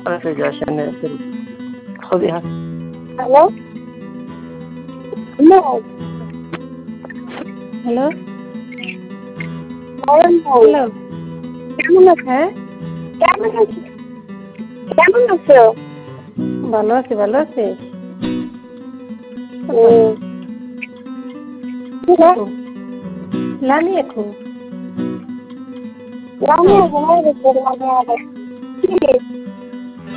refrigeration خذيها. Hello hello hello hello hello কেমন আছো? হ্যাঁ কেমন আছো? কেমন আছো? ভালো আছি ভালো আছি লামি এখন রান্না ঘুমাই গেছে রান্না কি